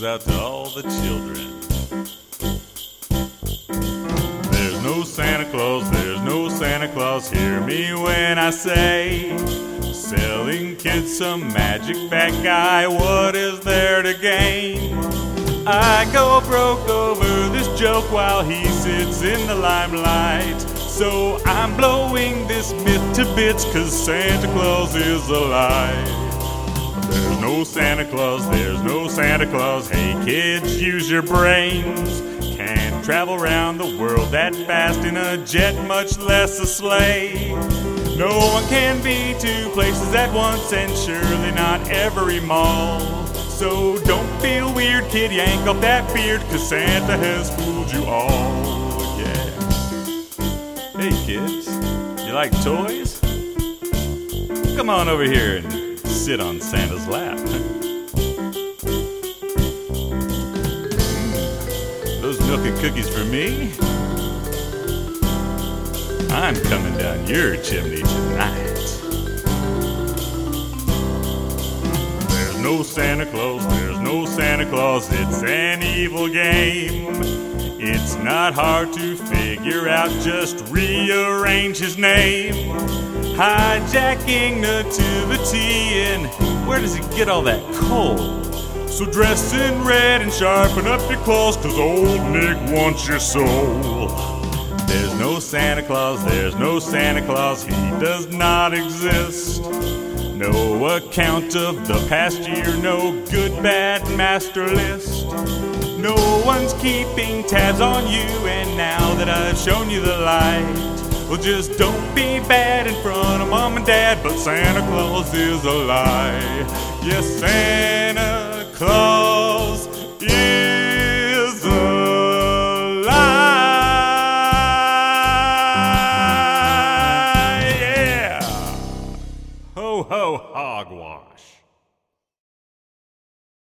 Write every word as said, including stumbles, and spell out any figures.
goes out to all the children. There's no Santa Claus, there's no Santa Claus, hear me when I say, selling kids some magic, fat guy, what is there to gain? I go broke over this joke while he sits in the limelight. So I'm blowing this myth to bits, 'cause Santa Claus is a lie. There's no Santa Claus, there's no Santa Claus, hey kids, use your brains. Can't travel around the world that fast in a jet, much less a sleigh. No one can be two places at once, and surely not every mall. So don't feel weird, kid, yank off that beard, 'cause Santa has fooled you all, yeah. Hey kids, you like toys? Come on over here and sit on Santa's lap. Mm, those milk and cookies for me? I'm coming down your chimney tonight. There's no Santa Claus, there's no Santa Claus, it's an evil game. It's not hard to figure out, just rearrange his name. Hijacking nativity, and where does he get all that coal? So dress in red and sharpen up your claws, 'cause old Nick wants your soul. There's no Santa Claus, there's no Santa Claus, he does not exist. No account of the past year, no good, bad master list. No one's keeping tabs on you, and now that I've shown you the light, well, just don't be bad in front of mom and dad, but Santa Claus is a lie. Yes, Santa Claus is a lie. Yeah. Ho, ho, hogwash.